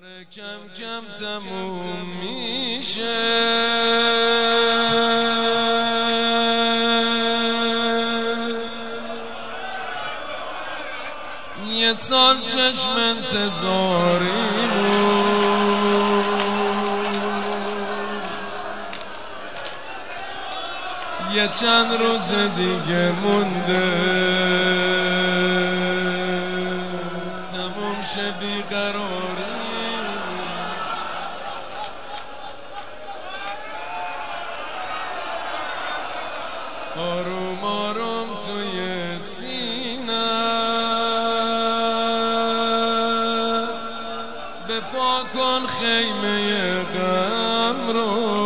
داره کم کم تموم میشه. یه سال چشم انتظاریمون، یه چند روز دیگه مونده تموم شه بیقراری. آروم آروم توی سینه بپا کن خیمه غم رو،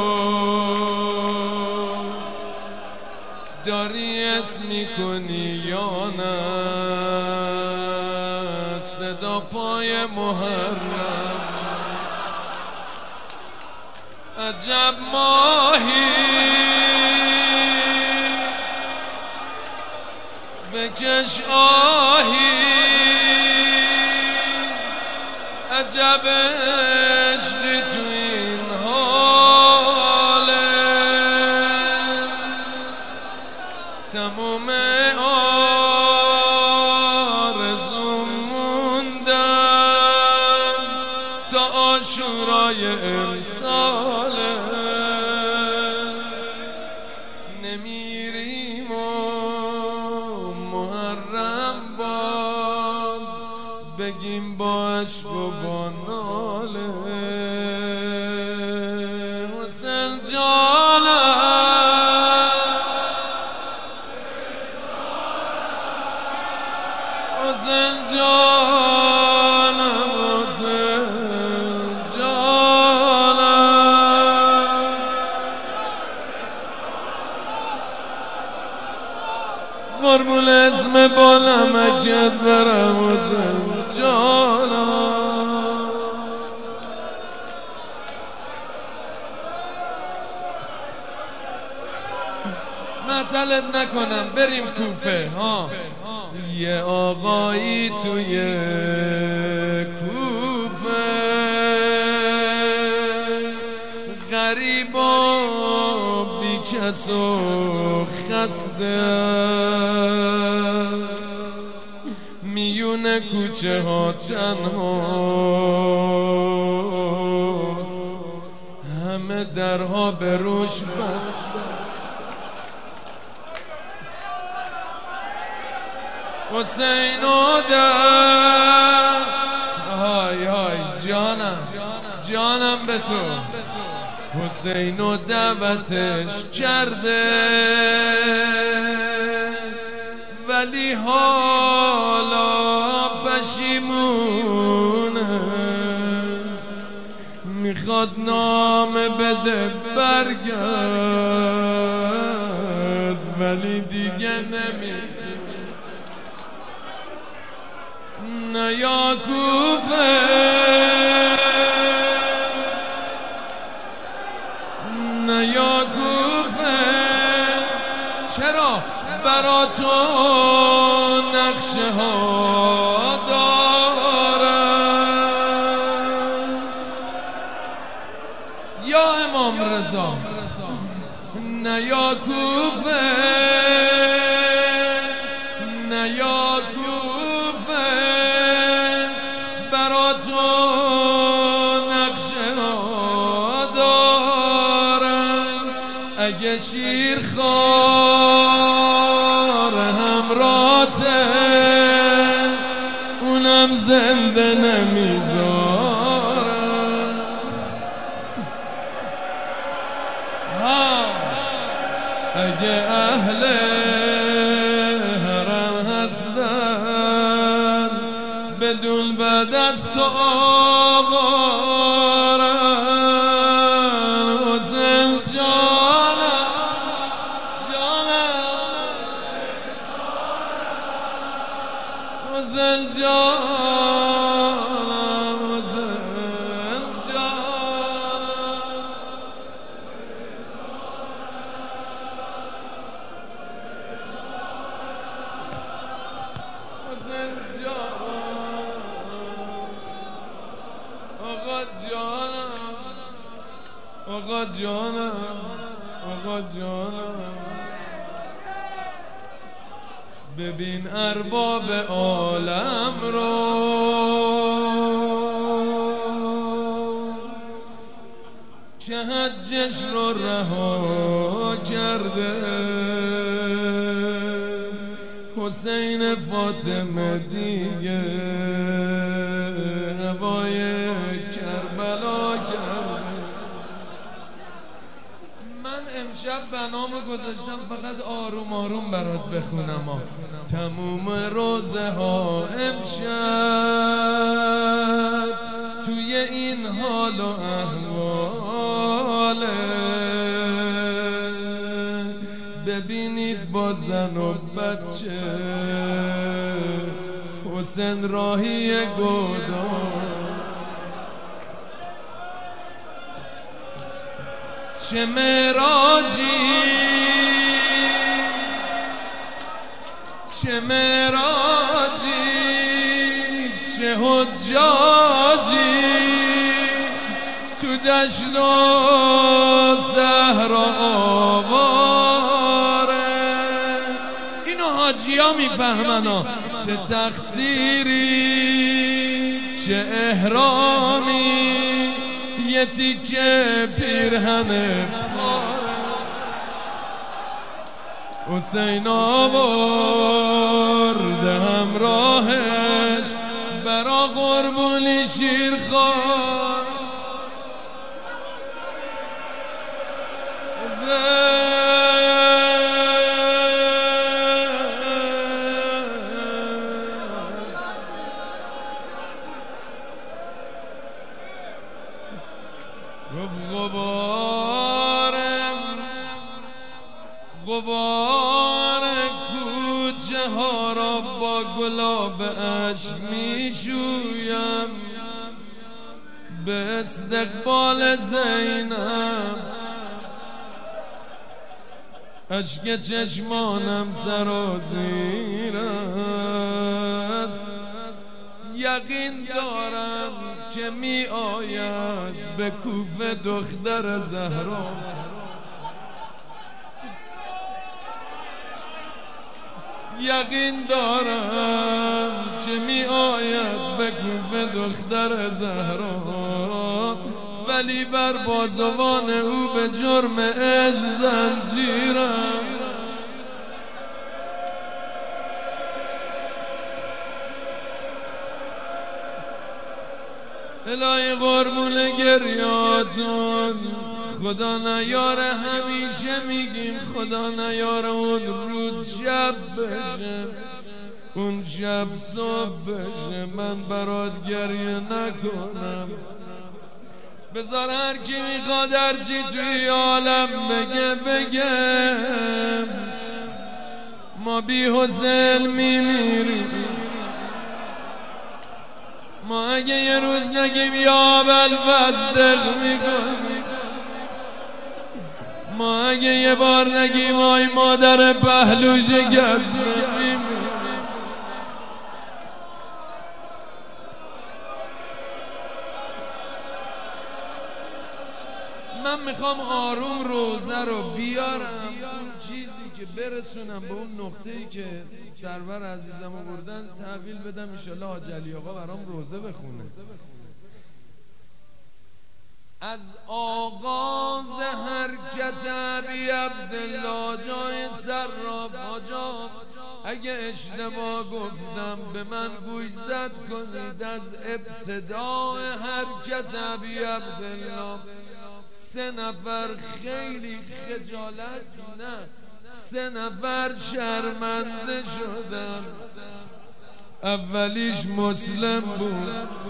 داری اسم میکنی یا نه صدا پای محرم. عجب ماهی بکش آهی، عجب عشقی تو این حاله. تموم آرزوم موندن تا عاشورای امساله. نمیریم و محرم باز بگیم با عشق و با ناله. حسین جانم، حسین جانم، حسین جانم. قربون اسم بالم اگت برم حسین جانم. معطلت نکنم بریم کوفه ها. یه آقایی توی کوفه غریب و بی کس و خسته، میون کوچه ها تنهاست، همه درها به روش بسته. حسین و در های های جانم جانم به تو. حسین و دعوتش کرده ولی حالا پشیمونه، میخواد نامه بده برگرد ولی دیگه نمیتونه. نه یا کوفه، نه یا کوفه، چرا برا تو نقشه ها دارم یا امام رضا. نه یا کوفه، نه یا کوفه، برا تو نقشه ها دارم. اگه شیرخوار همراته اونم زنده نمیذارم. اگه اهل حرم هستن بدون بعد از تو آوارن. حسین جانم جانم، حسین جانم، حسین جانم. حسین جانم آقا جانم آقا جانم آقا جانم ببین ارباب عالم رو که حجش رو رها کرده حسین فاطمه دیگه هوای کربلا کرده. من امشب بنامو گذاشتم فقط آروم آروم برات بخونم تموم روزه ها امشب توی این حال و احواله ببینید با زن و بچه حسین راهی گودان چه معراجی چه معراجی چه حجاجی تو دشت و صحرا آواره اینو حاجی ها میفهمن چه تقصیری چه احرامی یه تیکه پیرهن حسین آورده همراهش برا قربونی شیرخوار غبار کوچه ها را با گلاب اشک می شویم به استقبال زینب اشک چشمانم سرازیر است یقین دارم که می آید به کوفه دختر زهرا یقین دارم که می آید به کوفه دختر زهرا ولی بر بازوان او به جرم عشق زنجیرم الهی قربون گریاتون خدا نیاره همیشه میگیم خدا نیاره اون روز شب بشه اون شب صبح بشه من برات گریه نکنم بذار هر کی میخواد هرچی توی عالم بگه ما بی حسین میمیریم ما اگه یه روز نگیم یا ابوالفضل میکنیم ما اگه یه بار نگیم آی مادر پهلو شکستیم من میخوام آروم روزه رو بیارم اون چیزی که برسونم به اون نقطه‌ای که سرور عزیزم آوردن تحویل بدم انشالله حاج علی آقا برام روزه بخونه از آغاز حرکت ابی عبدالله جای صراف حاجا اگه اشتباه گفتم به من گوش زد کنید از ابتدای حرکت ابی عبدالله 3 نفر خیلی خجالت نه 3 نفر شرمنده شدن اولیش مسلم بود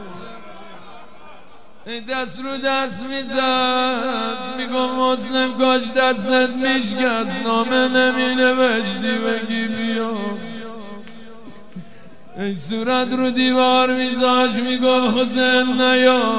دست رو دست میزد میگم مسلم کاش دستت میشکست نامه نمی نوشتی بگی بیا ای صورت رو دیوار میذاش میگم حسین نیا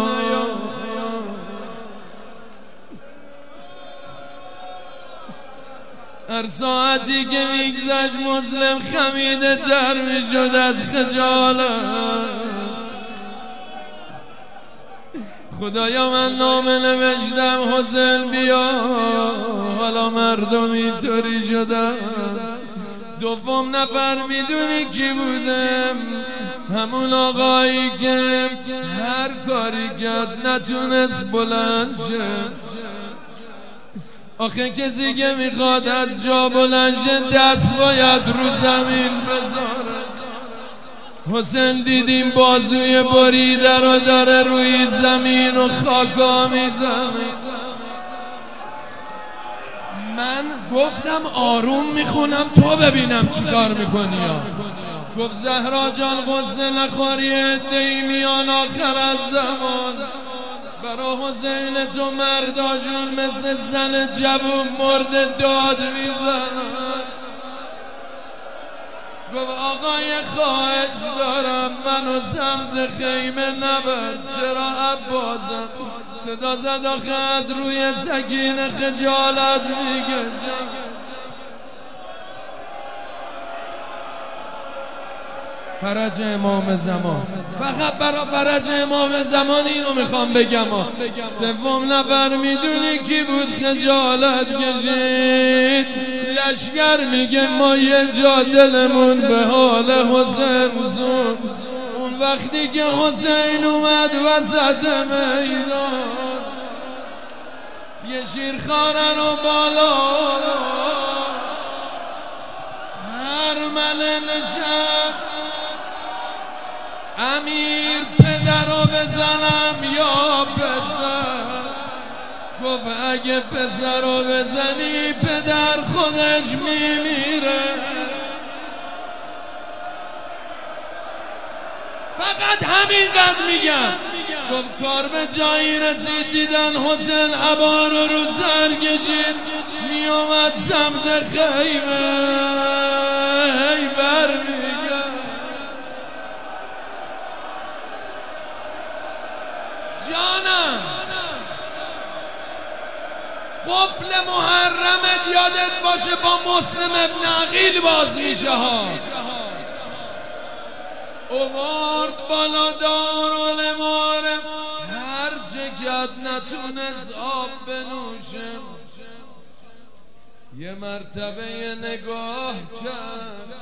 هر ساعتی که میگذشت مسلم خمیده تر میشد از خجالت خدایا من نامه نوشتم حسین بیا، حالا مردم اینطوری شدن. دوم نفر میدونی کی بودم؟ همون آقایی که هر کاری کرد نتونست بلند شه. آخه کسی که میخواد از جا بلند شه دست باید رو زمین بذاره. حسین دیدیم بازوی بریده رو داره روی زمین و خاکا میزنه. من گفتم آروم میخونم تو ببینم چی کار میکنی. گفت زهرا جان غصه نخوری، عده‌ای میان آخر از زمان برا حسین تو مرداشون مثل زن جوون مرده داد میزنن. گفت آقای خواهش دارم منو سمت خیمه نبر. چرا عباسم؟ صدا زد آخه روی سکینه خجالت میگه. فرج امام زمان، فقط برا فرج امام زمان اینو میخوام بگم. سوم نفر میدونی کی بود خجالت کشید؟ لشکر میگه ما یه جا دلمون به حال حسین زون. اون وقتی که حسین اومد وسط میدان، یه شیرخواره رو بالا هر مله نشست. امیر پدر رو بزنم یا پسر؟ گفت اگه پسر رو بزنی پدر خودش میمیره. فقط همینقدر میگم. گفت کار به جایی رسید دیدن حسین عبا رو سر کشید میومد سمت خیمه. هی برمیگرد جانم. قفل محرمت یادت باشه با مسلم ابن عقیل باز میشه ها. اوارد بالا دارالمارم، هر جگت نتونست آب بنوشم. یه مرتبه نگاه کرد،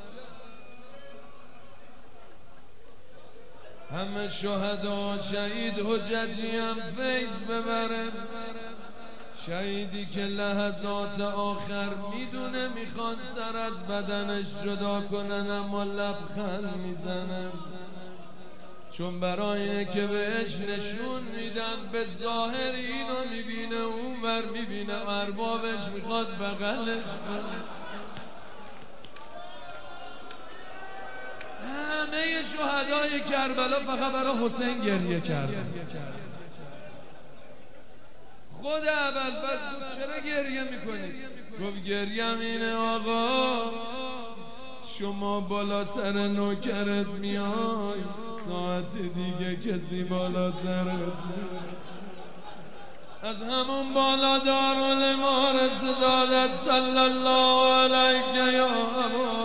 همه شهدا شهید حججی هم فیض ببرم. شهیدی که لحظات آخر میدونه میخوان سر از بدنش جدا کنن اما لبخند میزنه، چون برای اینه که بهش نشون میدن به ظاهر اینو میبینه اون ور میبینه اربابش میخواد بغلش کنه. همه شهدای کربلا فقط برای حسین گریه کردن. خود ابوالفضل چرا گریه میکنی؟ گفت گریم اینه آقا شما بالا سر نوکرت میای، ساعت دیگه کسی بالا سرت. از همون بالا دارالمار صدادت صلی الله علیه یا ابا